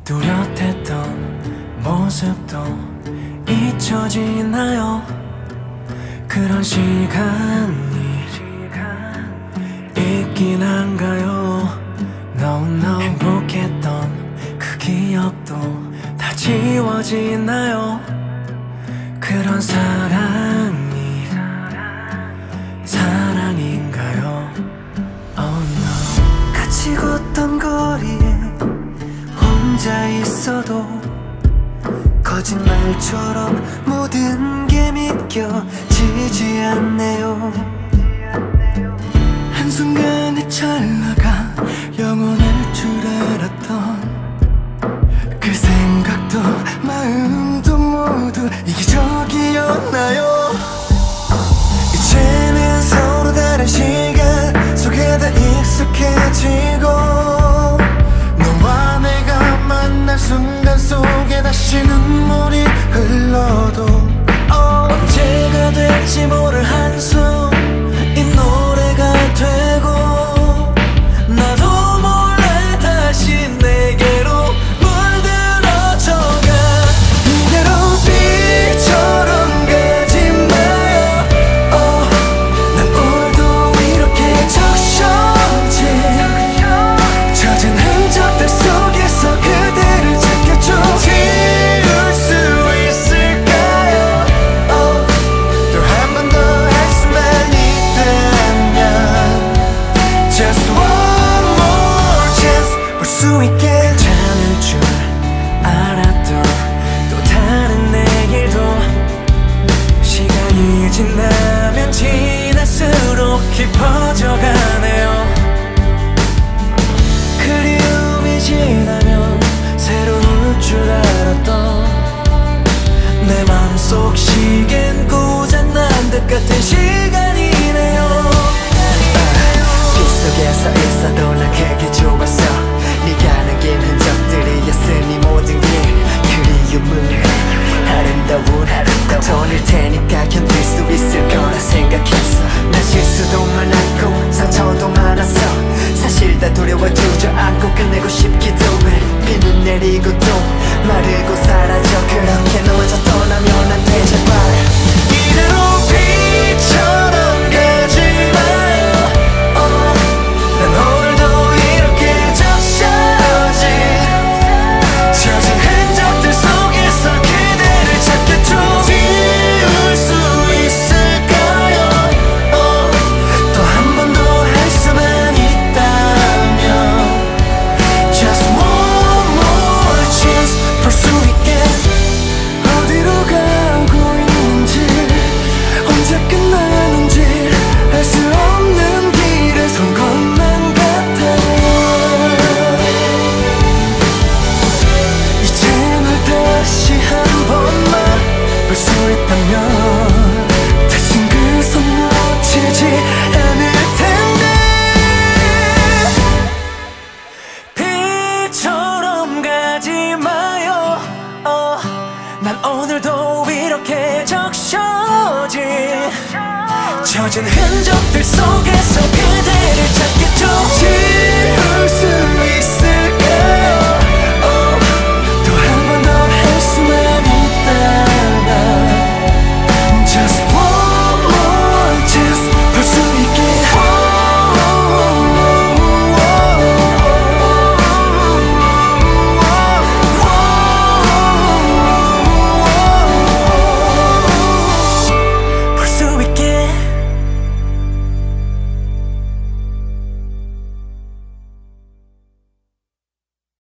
뚜렷했던 모습도 잊혀지나요? 그런 시간이 있긴 한가요? 너무너무 행복했던 그 기억도 다 지워지나요? 그런 사랑이 사랑인가요? Oh no. 같이 걷던 거리에 혼자 있어도 거짓말처럼 모든 게 믿겨지지 않네요. 한순간의 찰나가 영원할 줄 알았던 그 생각도 마음도 모두 이기적이었나요? 이제는 서로 다른 시간 속에 다 익숙해지고 너와 내가 만날 순간 속에 다시 눈물이 흘러도 언제가 될지 모를 한숨 이 노래가 되고 나도 몰래 다시 내게로 물들어져가. 이대로 비처럼 가지 마요. 난 오늘도 이렇게 적셔진 젖은 흔적들 속에서 그대를 지켜줘. 지울 수 있을까요? 또 한 번 더 할 수만 있다면 Just one more chance 볼 수 있게. 괜찮을 줄 알았던 또 다른 내일도 시간이 지나면 지날수록 깊어져가네요. 그리움이 지나면 새로울 줄 알았던 내 맘속 시계는 고장난 듯 같은 시간이네요. 빗속에서 있어도 난 그게 좋았어. 네가 남긴 흔적들이었으니 모든 게 그리움은 아름다운 고통일 테니까 견딜 수 있을 거라 생각했어. 난 실수도 많았고 상처도 많았어. 사실 다 두려워 주저앉고 끝내고 싶기도 해. 비는 내리고 또 마르고 사라져. 그렇게 너마저 떠나면 안 돼 제발. 이대로 비처럼 가지 마요. 난 오늘도 이렇게 적셔진 젖은 흔적들 속에서 그대를 찾겠죠. 지울 수 있을까요? 또 한 번 더 할 수만 있다면 Just one more chance 볼 수 있게. 어디로 가고 있는지 언제 끝나는지 알 수 없는 길을 선 것만 같아요. 이제 널 다시 한 번만 볼 수 있다면 다신 그 손 놓치지 않을 텐데. 비처럼 가지 마요. 난 오늘도 이렇게 적셔진 젖은 흔적들 속에서 그대